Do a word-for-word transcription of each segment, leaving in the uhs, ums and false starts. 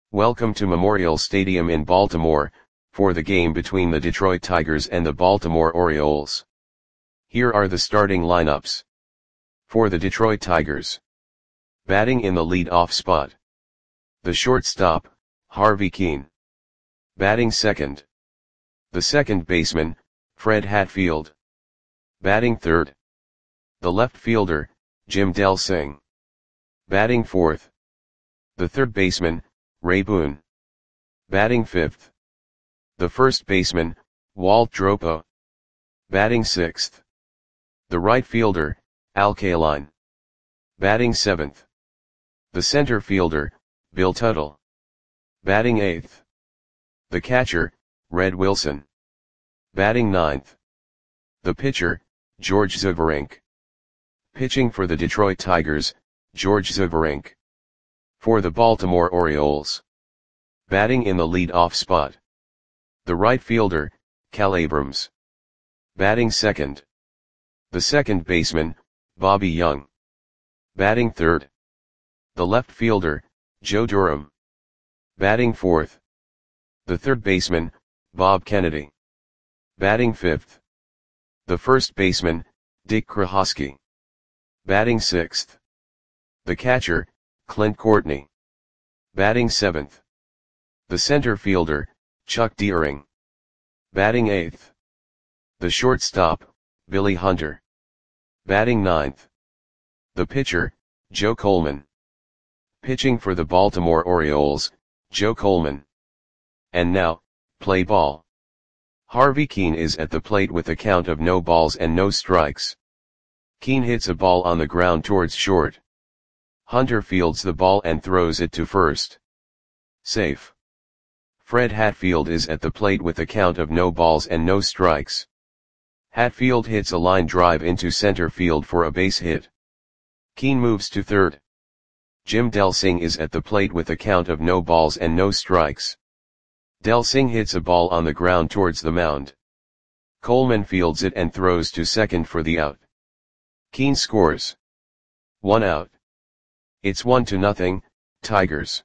Welcome to Memorial Stadium in Baltimore, for the game between the Detroit Tigers and the Baltimore Orioles. Here are the starting lineups. For the Detroit Tigers. Batting in the lead-off spot. The shortstop, Harvey Kuenn. Batting second. The second baseman, Fred Hatfield. Batting third. The left fielder, Jim Delsing. Batting fourth. The third baseman, Ray Boone. Batting fifth. The first baseman, Walt Dropo. Batting sixth. The right fielder, Al Kaline. Batting seventh. The center fielder, Bill Tuttle. Batting eighth. The catcher, Red Wilson. Batting ninth. The pitcher, George Zverink. Pitching for the Detroit Tigers, George Zverink. For the Baltimore Orioles. Batting in the lead-off spot. The right fielder, Cal Abrams. Batting second. The second baseman, Bobby Young. Batting third. The left fielder, Joe Durham. Batting fourth. The third baseman, Bob Kennedy. Batting fifth. The first baseman, Dick Krohosky. Batting sixth. The catcher, Clint Courtney. Batting seventh. The center fielder, Chuck Deering. Batting eighth. The shortstop, Billy Hunter. Batting ninth. The pitcher, Joe Coleman. Pitching for the Baltimore Orioles, Joe Coleman. And now, play ball. Harvey Kuenn is at the plate with a count of no balls and no strikes. Kuenn hits a ball on the ground towards short. Hunter fields the ball and throws it to first. Safe. Fred Hatfield is at the plate with a count of no balls and no strikes. Hatfield hits a line drive into center field for a base hit. Kuenn moves to third. Jim Delsing is at the plate with a count of no balls and no strikes. Delsing hits a ball on the ground towards the mound. Coleman fields it and throws to second for the out. Kuenn scores. One out. It's one to nothing, Tigers.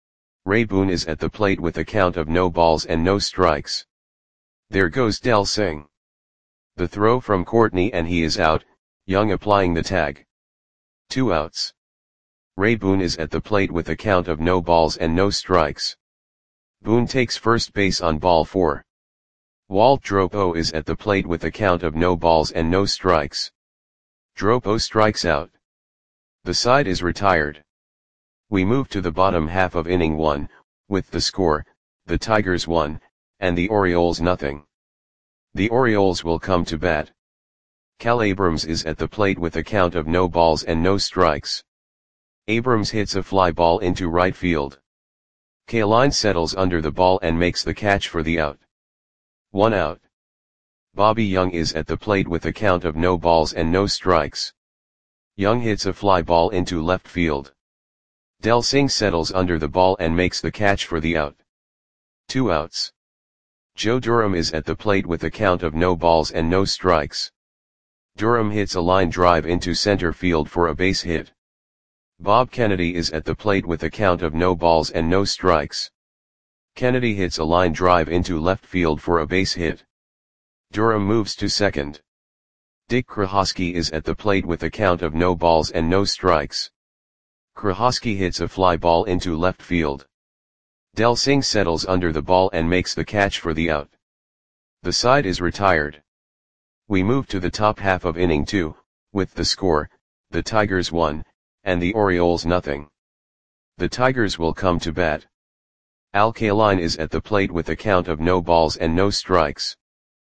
Ray Boone is at the plate with a count of no balls and no strikes. There goes Delsing. The throw from Courtney and he is out, Young applying the tag. Two outs. Ray Boone is at the plate with a count of no balls and no strikes. Boone takes first base on ball four. Walt Dropo is at the plate with a count of no balls and no strikes. Dropo strikes out. The side is retired. We move to the bottom half of inning one, with the score, the Tigers one, and the Orioles nothing. The Orioles will come to bat. Cal Abrams is at the plate with a count of no balls and no strikes. Abrams hits a fly ball into right field. Kaline settles under the ball and makes the catch for the out. One out. Bobby Young is at the plate with a count of no balls and no strikes. Young hits a fly ball into left field. Delsing settles under the ball and makes the catch for the out. Two outs. Joe Durham is at the plate with a count of no balls and no strikes. Durham hits a line drive into center field for a base hit. Bob Kennedy is at the plate with a count of no balls and no strikes. Kennedy hits a line drive into left field for a base hit. Durham moves to second. Dick Krohosky is at the plate with a count of no balls and no strikes. Krohosky hits a fly ball into left field. Delsing settles under the ball and makes the catch for the out. The side is retired. We move to the top half of inning two, with the score, the Tigers one, and the Orioles nothing. The Tigers will come to bat. Al Kaline is at the plate with a count of no balls and no strikes.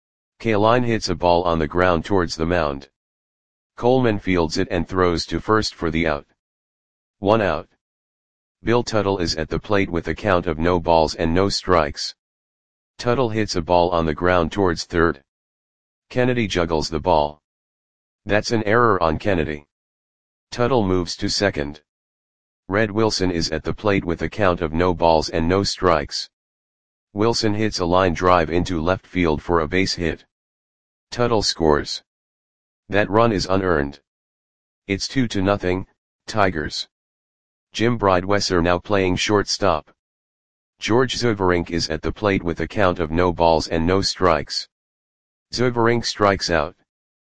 Kaline hits a ball on the ground towards the mound. Coleman fields it and throws to first for the out. One out. Bill Tuttle is at the plate with a count of no balls and no strikes. Tuttle hits a ball on the ground towards third. Kennedy juggles the ball. That's an error on Kennedy. Tuttle moves to second. Red Wilson is at the plate with a count of no balls and no strikes. Wilson hits a line drive into left field for a base hit. Tuttle scores. That run is unearned. It's two to nothing, Tigers. Jim Bridewesser now playing shortstop. George Zverink is at the plate with a count of no balls and no strikes. Zverink strikes out.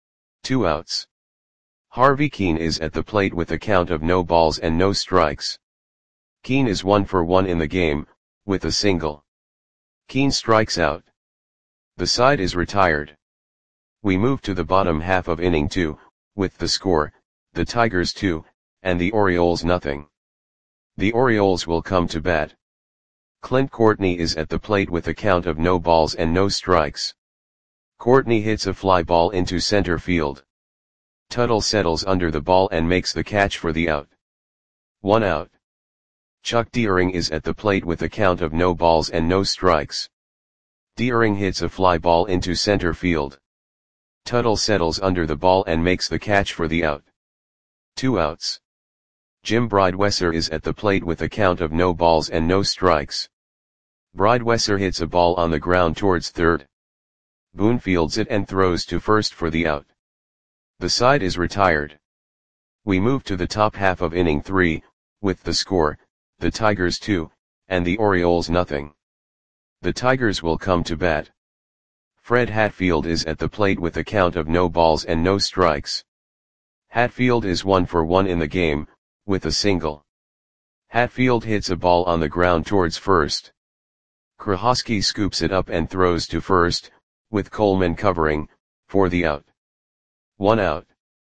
Two outs. Harvey Kuenn is at the plate with a count of no balls and no strikes. Kuenn is one for one in the game, with a single. Kuenn strikes out. The side is retired. We move to the bottom half of inning two, with the score, the Tigers two, and the Orioles nothing. The Orioles will come to bat. Clint Courtney is at the plate with a count of no balls and no strikes. Courtney hits a fly ball into center field. Tuttle settles under the ball and makes the catch for the out. One out. Chuck Deering is at the plate with a count of no balls and no strikes. Deering hits a fly ball into center field. Tuttle settles under the ball and makes the catch for the out. Two outs. Jim Bridewesser is at the plate with a count of no balls and no strikes. Bridewesser hits a ball on the ground towards third. Boone fields it and throws to first for the out. The side is retired. We move to the top half of inning three, with the score, the Tigers two, and the Orioles nothing. The Tigers will come to bat. Fred Hatfield is at the plate with a count of no balls and no strikes. Hatfield is one for one in the game, with a single. Hatfield hits a ball on the ground towards first. Krahosky scoops it up and throws to first, with Coleman covering, for the out. One out.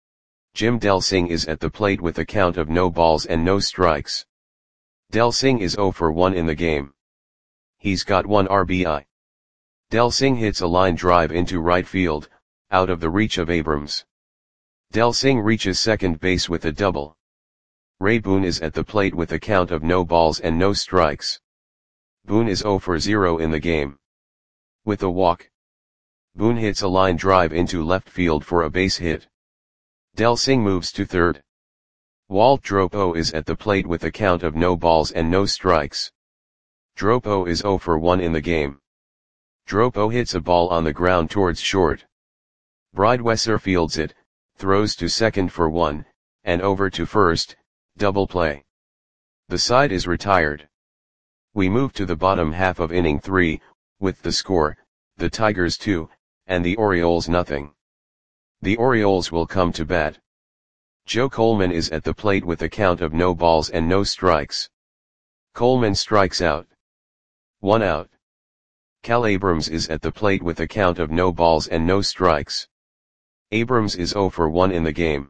Jim Delsing is at the plate with a count of no balls and no strikes. Delsing is zero for one in the game. He's got one R B I. Delsing hits a line drive into right field, out of the reach of Abrams. Delsing reaches second base with a double. Ray Boone is at the plate with a count of no balls and no strikes. Boone is zero for zero in the game. With a walk. Boone hits a line drive into left field for a base hit. Delsing moves to third. Walt Dropo is at the plate with a count of no balls and no strikes. Dropo is zero for one in the game. Dropo hits a ball on the ground towards short. Bridewesser fields it, throws to second for one, and over to first, double play. The side is retired. We move to the bottom half of inning three, with the score, the Tigers two, and the Orioles nothing. The Orioles will come to bat. Joe Coleman is at the plate with a count of no balls and no strikes. Coleman strikes out. One out. Cal Abrams is at the plate with a count of no balls and no strikes. Abrams is zero for one in the game.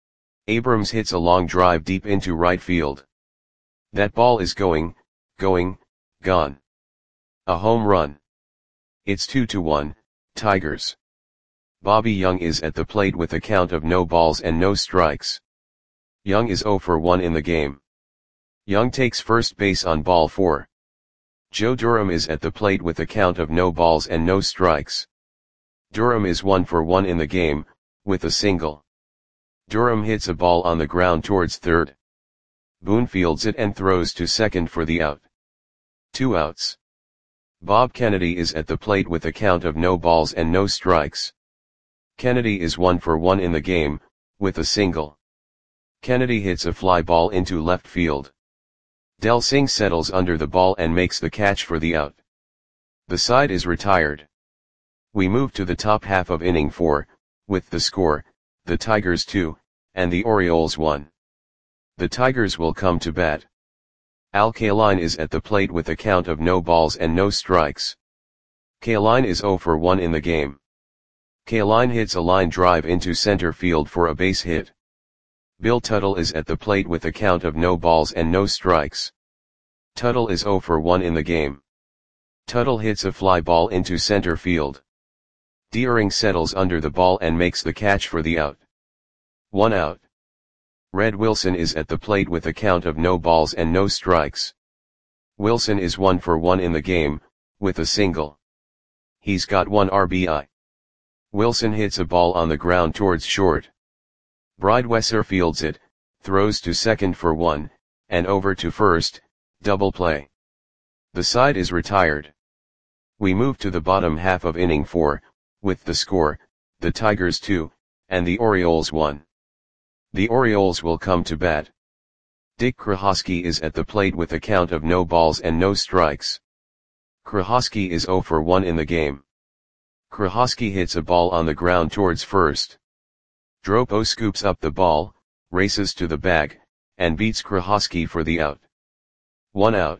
Abrams hits a long drive deep into right field. That ball is going, going, gone. A home run. It's two to one, Tigers. Bobby Young is at the plate with a count of no balls and no strikes. Young is zero for one in the game. Young takes first base on ball four. Joe Durham is at the plate with a count of no balls and no strikes. Durham is one for one in the game, with a single. Durham hits a ball on the ground towards third. Boone fields it and throws to second for the out. Two outs. Bob Kennedy is at the plate with a count of no balls and no strikes. Kennedy is one for one in the game, with a single. Kennedy hits a fly ball into left field. Delsing settles under the ball and makes the catch for the out. The side is retired. We move to the top half of inning four, with the score, the Tigers two, and the Orioles one. The Tigers will come to bat. Al Kaline is at the plate with a count of no balls and no strikes. Kaline is zero for one in the game. Kaline hits a line drive into center field for a base hit. Bill Tuttle is at the plate with a count of no balls and no strikes. Tuttle is zero for one in the game. Tuttle hits a fly ball into center field. Deering settles under the ball and makes the catch for the out. One out. Red Wilson is at the plate with a count of no balls and no strikes. Wilson is one for one in the game, with a single. He's got one R B I. Wilson hits a ball on the ground towards short. Bridewesser fields it, throws to second for one, and over to first, double play. The side is retired. We move to the bottom half of inning four, with the score, the Tigers two, and the Orioles one. The Orioles will come to bat. Dick Krahosky is at the plate with a count of no balls and no strikes. Krahosky is zero for one in the game. Krahosky hits a ball on the ground towards first. Dropo scoops up the ball, races to the bag, and beats Krahosky for the out. One out.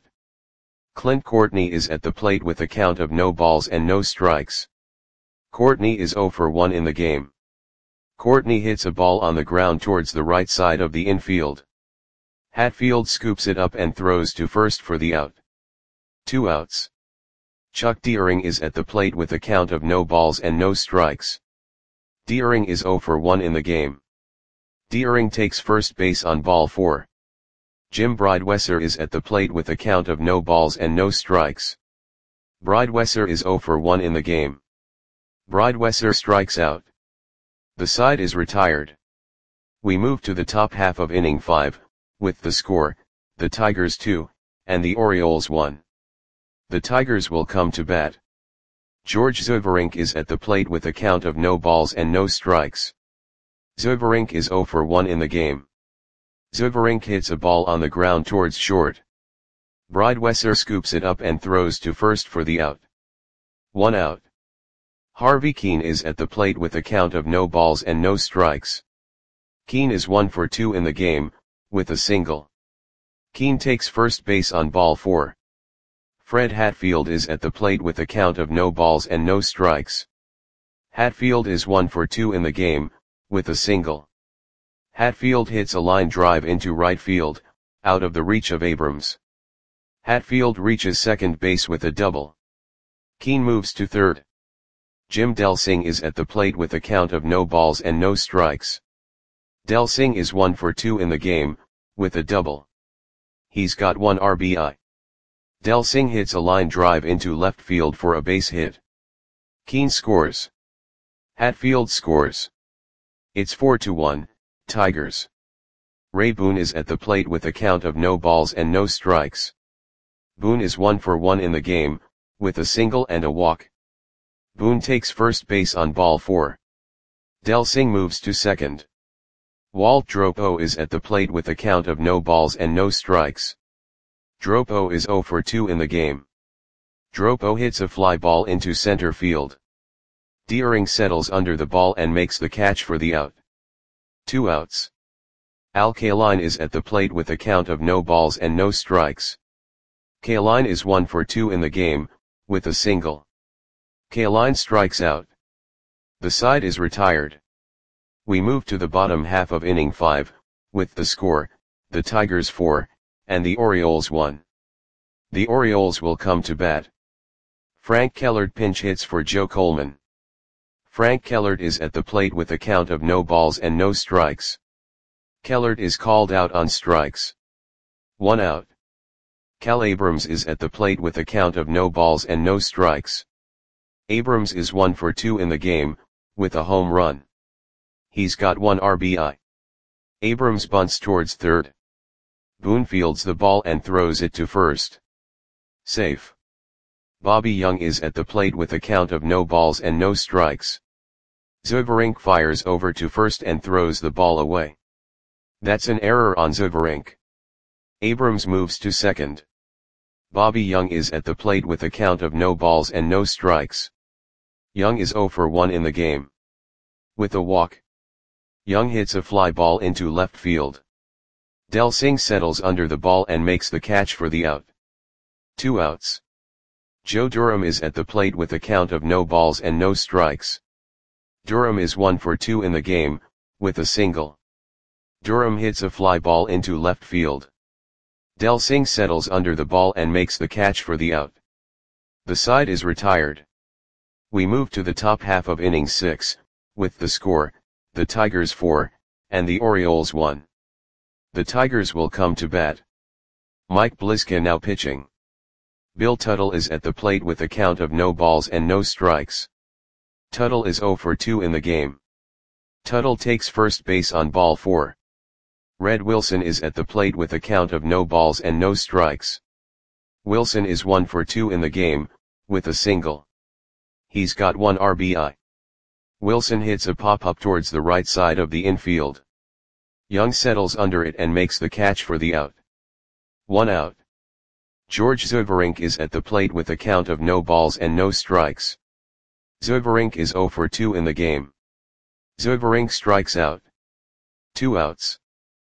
Clint Courtney is at the plate with a count of no balls and no strikes. Courtney is zero for one in the game. Courtney hits a ball on the ground towards the right side of the infield. Hatfield scoops it up and throws to first for the out. Two outs. Chuck Deering is at the plate with a count of no balls and no strikes. Deering is zero for one in the game. Deering takes first base on ball four. Jim Bridewesser is at the plate with a count of no balls and no strikes. Bridewesser is zero for one in the game. Bridewesser strikes out. The side is retired. We move to the top half of inning five, with the score, the Tigers two, and the Orioles one. The Tigers will come to bat. George Zuberink is at the plate with a count of no balls and no strikes. Zuberink is zero for one in the game. Zuberink hits a ball on the ground towards short. Bridewesser scoops it up and throws to first for the out. One out. Harvey Keene is at the plate with a count of no balls and no strikes. Keene is one for two in the game, with a single. Keene takes first base on ball four. Fred Hatfield is at the plate with a count of no balls and no strikes. Hatfield is one for two in the game, with a single. Hatfield hits a line drive into right field, out of the reach of Abrams. Hatfield reaches second base with a double. Keene moves to third. Jim Delsing is at the plate with a count of no balls and no strikes. Delsing is one for two in the game, with a double. He's got one R B I. Delsing hits a line drive into left field for a base hit. Keene scores. Hatfield scores. It's four to one, Tigers. Ray Boone is at the plate with a count of no balls and no strikes. Boone is one for one in the game, with a single and a walk. Boone takes first base on ball four. Delsing moves to second. Walt Dropo is at the plate with a count of no balls and no strikes. Dropo is zero for two in the game. Dropo hits a fly ball into center field. Deering settles under the ball and makes the catch for the out. Two outs. Al Kaline is at the plate with a count of no balls and no strikes. Kaline is one for two in the game, with a single. Kaline strikes out. The side is retired. We move to the bottom half of inning five, with the score, the Tigers four, and the Orioles one. The Orioles will come to bat. Frank Kellert pinch hits for Joe Coleman. Frank Kellert is at the plate with a count of no balls and no strikes. Kellert is called out on strikes. One out. Cal Abrams is at the plate with a count of no balls and no strikes. Abrams is one for two in the game, with a home run. He's got one R B I. Abrams bunts towards third. Boone fields the ball and throws it to first. Safe. Bobby Young is at the plate with a count of no balls and no strikes. Zuberink fires over to first and throws the ball away. That's an error on Zuberink. Abrams moves to second. Bobby Young is at the plate with a count of no balls and no strikes. Young is zero for one in the game. With a walk. Young hits a fly ball into left field. Delsing settles under the ball and makes the catch for the out. Two outs. Joe Durham is at the plate with a count of no balls and no strikes. Durham is one for two in the game, with a single. Durham hits a fly ball into left field. Delsing settles under the ball and makes the catch for the out. The side is retired. We move to the top half of inning six, with the score, the Tigers four, and the Orioles one. The Tigers will come to bat. Mike Bliska now pitching. Bill Tuttle is at the plate with a count of no balls and no strikes. Tuttle is zero for two in the game. Tuttle takes first base on ball four. Red Wilson is at the plate with a count of no balls and no strikes. Wilson is one for two in the game, with a single. He's got one R B I. Wilson hits a pop-up towards the right side of the infield. Young settles under it and makes the catch for the out. One out. George Zeuverink is at the plate with a count of no balls and no strikes. Zeuverink is zero for two in the game. Zeuverink strikes out. Two outs.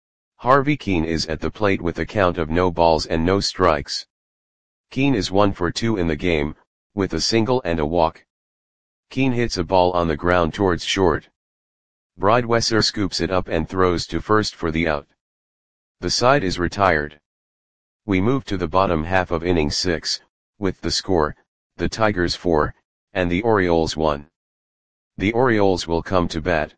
Harvey Kuenn is at the plate with a count of no balls and no strikes. Kuenn is one for two in the game, with a single and a walk. Kuenn hits a ball on the ground towards short. Breidwesser scoops it up and throws to first for the out. The side is retired. We move to the bottom half of inning six, with the score, the Tigers four, and the Orioles one. The Orioles will come to bat.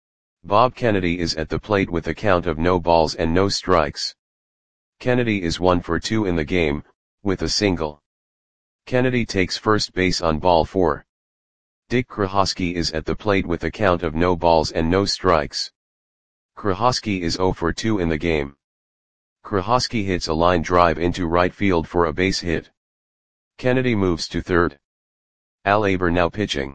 Bob Kennedy is at the plate with a count of no balls and no strikes. Kennedy is one for two in the game, with a single. Kennedy takes first base on ball four. Dick Krahosky is at the plate with a count of no balls and no strikes. Krahosky is zero for two in the game. Krahosky hits a line drive into right field for a base hit. Kennedy moves to third. Al Aber now pitching.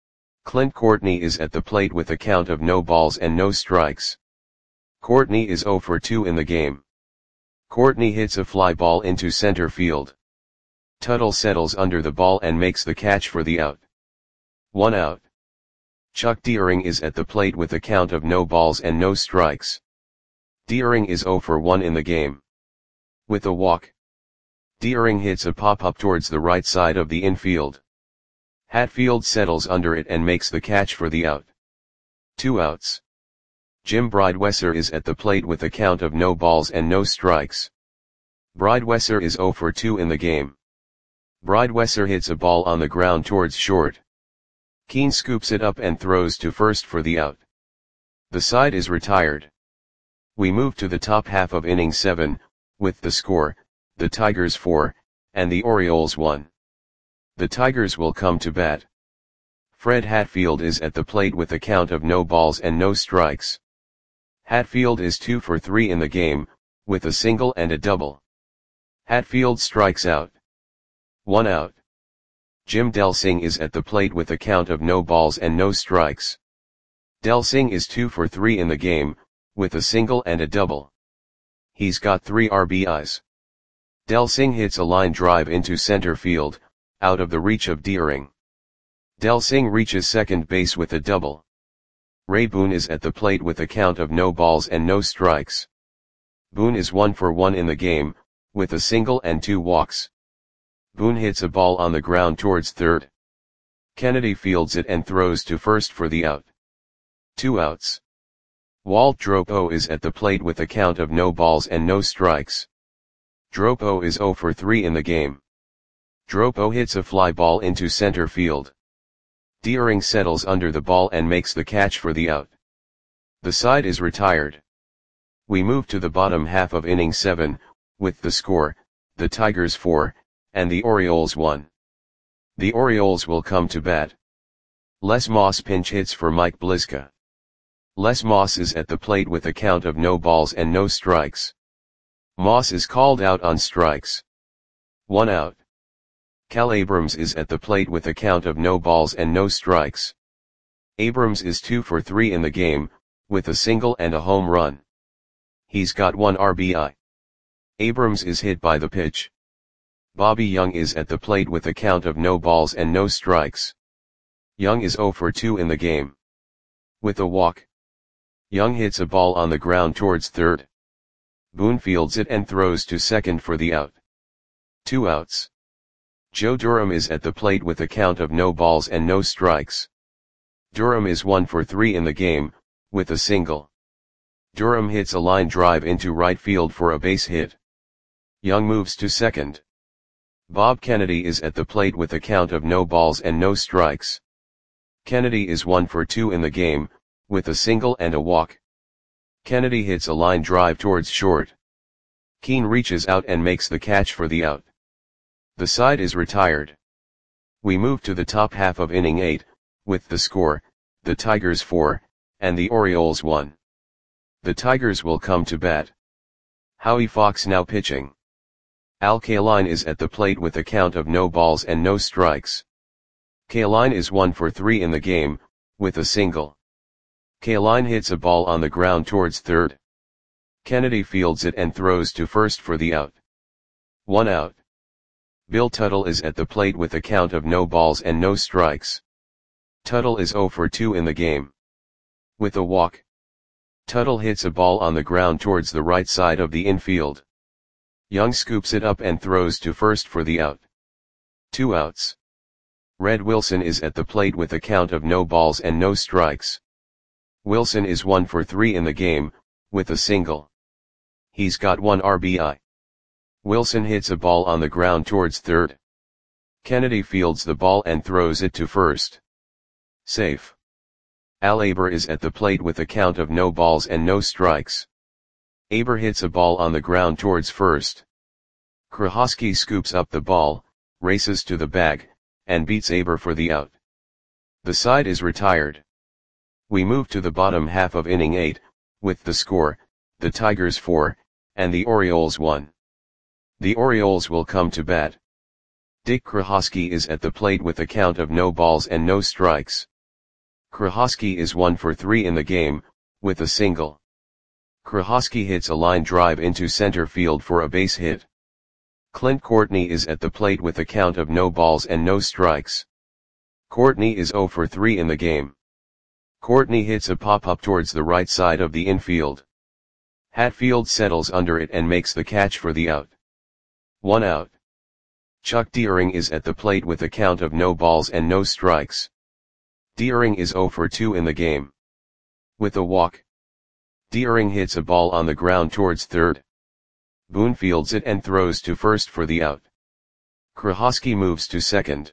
Clint Courtney is at the plate with a count of no balls and no strikes. Courtney is zero for two in the game. Courtney hits a fly ball into center field. Tuttle settles under the ball and makes the catch for the out. One out. Chuck Deering is at the plate with a count of no balls and no strikes. Deering is zero for one in the game. With a walk. Deering hits a pop-up towards the right side of the infield. Hatfield settles under it and makes the catch for the out. Two outs. Jim Breidwesser is at the plate with a count of no balls and no strikes. Breidwesser is zero for two in the game. Breidwesser hits a ball on the ground towards short. Kuenn scoops it up and throws to first for the out. The side is retired. We move to the top half of inning seven, with the score, the Tigers four, and the Orioles one. The Tigers will come to bat. Fred Hatfield is at the plate with a count of no balls and no strikes. Hatfield is two for three in the game, with a single and a double. Hatfield strikes out. One out. Jim Delsing is at the plate with a count of no balls and no strikes. Delsing is two for three in the game, with a single and a double. He's got three R B Is. Delsing hits a line drive into center field, out of the reach of Deering. Delsing reaches second base with a double. Ray Boone is at the plate with a count of no balls and no strikes. Boone is one for one in the game, with a single and two walks. Boone hits a ball on the ground towards third. Kennedy fields it and throws to first for the out. Two outs. Walt Dropo is at the plate with a count of no balls and no strikes. Dropo is zero for three in the game. Dropo hits a fly ball into center field. Deering settles under the ball and makes the catch for the out. The side is retired. We move to the bottom half of inning seven, with the score, the Tigers four, and the Orioles one. The Orioles will come to bat. Les Moss pinch hits for Mike Bliska. Les Moss is at the plate with a count of no balls and no strikes. Moss is called out on strikes. One out. Cal Abrams is at the plate with a count of no balls and no strikes. Abrams is two for three in the game, with a single and a home run. He's got one R B I. Abrams is hit by the pitch. Bobby Young is at the plate with a count of no balls and no strikes. Young is zero for two in the game. With a walk. Young hits a ball on the ground towards third. Boone fields it and throws to second for the out. Two outs. Joe Durham is at the plate with a count of no balls and no strikes. Durham is one for three in the game, with a single. Durham hits a line drive into right field for a base hit. Young moves to second. Bob Kennedy is at the plate with a count of no balls and no strikes. Kennedy is one for two in the game, with a single and a walk. Kennedy hits a line drive towards short. Kuenn reaches out and makes the catch for the out. The side is retired. We move to the top half of inning eight, with the score, the Tigers four, and the Orioles one. The Tigers will come to bat. Howie Fox now pitching. Al Kaline is at the plate with a count of no balls and no strikes. Kaline is one for three in the game, with a single. Kaline hits a ball on the ground towards third. Kennedy fields it and throws to first for the out. One out. Bill Tuttle is at the plate with a count of no balls and no strikes. Tuttle is zero for two in the game. With a walk, Tuttle hits a ball on the ground towards the right side of the infield. Young scoops it up and throws to first for the out. Two outs. Red Wilson is at the plate with a count of no balls and no strikes. Wilson is one for three in the game, with a single. He's got one R B I. Wilson hits a ball on the ground towards third. Kennedy fields the ball and throws it to first. Safe. Al Aber is at the plate with a count of no balls and no strikes. Aber hits a ball on the ground towards first. Krahosky scoops up the ball, races to the bag, and beats Aber for the out. The side is retired. We move to the bottom half of inning eight, with the score, the Tigers four, and the Orioles one. The Orioles will come to bat. Dick Krahosky is at the plate with a count of no balls and no strikes. Krahosky is one for three in the game, with a single. Krahosky hits a line drive into center field for a base hit. Clint Courtney is at the plate with a count of no balls and no strikes. Courtney is zero for three in the game. Courtney hits a pop-up towards the right side of the infield. Hatfield settles under it and makes the catch for the out. One out. Chuck Deering is at the plate with a count of no balls and no strikes. Deering is zero for two in the game. With a walk, Deering hits a ball on the ground towards third. Boone fields it and throws to first for the out. Krahosky moves to second.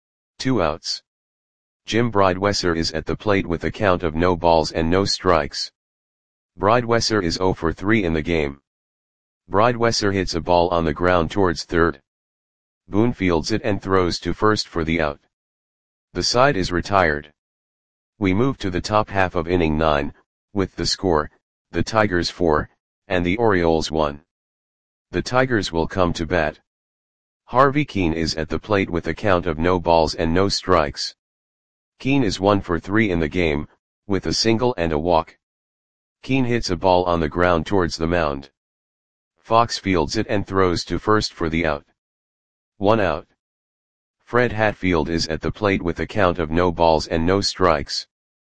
Two outs. Jim Bridewesser is at the plate with a count of no balls and no strikes. Bridewesser is zero for three in the game. Bridewesser hits a ball on the ground towards third. Boone fields it and throws to first for the out. The side is retired. We move to the top half of inning nine, with the score, the Tigers four, and the Orioles one. The Tigers will come to bat. Harvey Keene is at the plate with a count of no balls and no strikes. Keene is one for three in the game, with a single and a walk. Keene hits a ball on the ground towards the mound. Fox fields it and throws to first for the out. One out. Fred Hatfield is at the plate with a count of no balls and no strikes.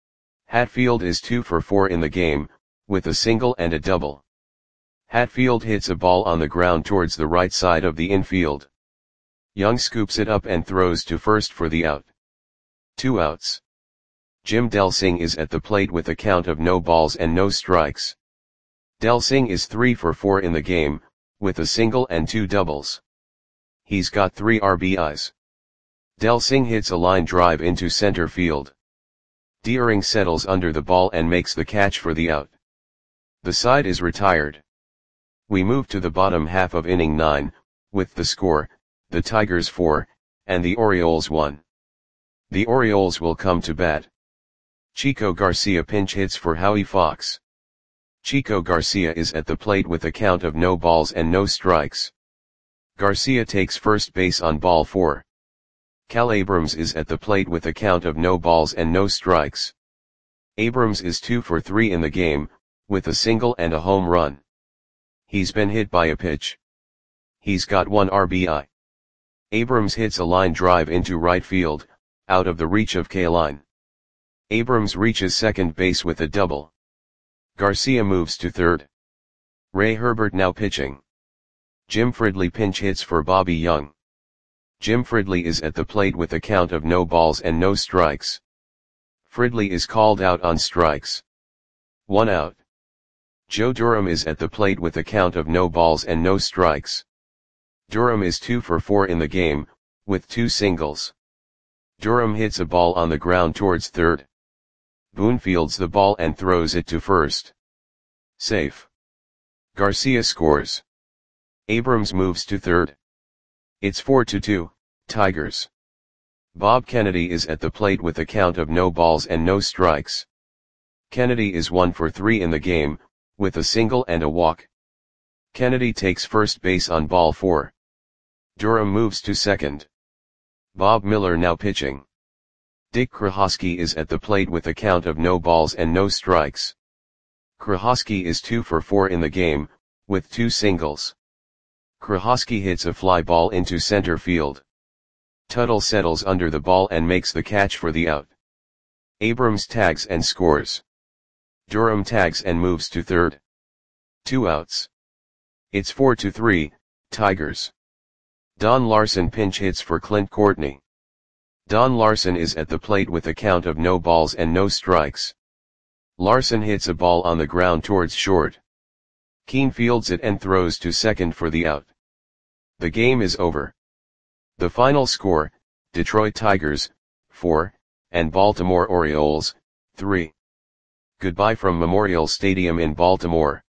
Hatfield is two for four in the game, with a single and a double. Hatfield hits a ball on the ground towards the right side of the infield. Young scoops it up and throws to first for the out. Two outs. Jim Delsing is at the plate with a count of no balls and no strikes. Delsing is three for four in the game, with a single and two doubles. He's got three R B Is. Delsing hits a line drive into center field. Deering settles under the ball and makes the catch for the out. The side is retired. We move to the bottom half of inning nine, with the score, the Tigers four, and the Orioles one. The Orioles will come to bat. Chico Garcia pinch hits for Howie Fox. Chico Garcia is at the plate with a count of no balls and no strikes. Garcia takes first base on ball four. Cal Abrams is at the plate with a count of no balls and no strikes. Abrams is two for three in the game, with a single and a home run. He's been hit by a pitch. He's got one R B I. Abrams hits a line drive into right field, out of the reach of Kaline. Abrams reaches second base with a double. Garcia moves to third. Ray Herbert now pitching. Jim Fridley pinch hits for Bobby Young. Jim Fridley is at the plate with a count of no balls and no strikes. Fridley is called out on strikes. One out. Joe Durham is at the plate with a count of no balls and no strikes. Durham is two for four in the game, with two singles. Durham hits a ball on the ground towards third. Boone fields the ball and throws it to first. Safe. Garcia scores. Abrams moves to third. It's four to two, Tigers. Bob Kennedy is at the plate with a count of no balls and no strikes. Kennedy is one for three in the game, with a single and a walk. Kennedy takes first base on ball four. Durham moves to second. Bob Miller now pitching. Dick Krahosky is at the plate with a count of no balls and no strikes. Krahosky is two for four in the game, with two singles. Krahosky hits a fly ball into center field. Tuttle settles under the ball and makes the catch for the out. Abrams tags and scores. Durham tags and moves to third. Two outs. It's four to three, Tigers. Don Larson pinch hits for Clint Courtney. Don Larson is at the plate with a count of no balls and no strikes. Larson hits a ball on the ground towards short. Keane fields it and throws to second for the out. The game is over. The final score, Detroit Tigers, four, and Baltimore Orioles, three. Goodbye from Memorial Stadium in Baltimore.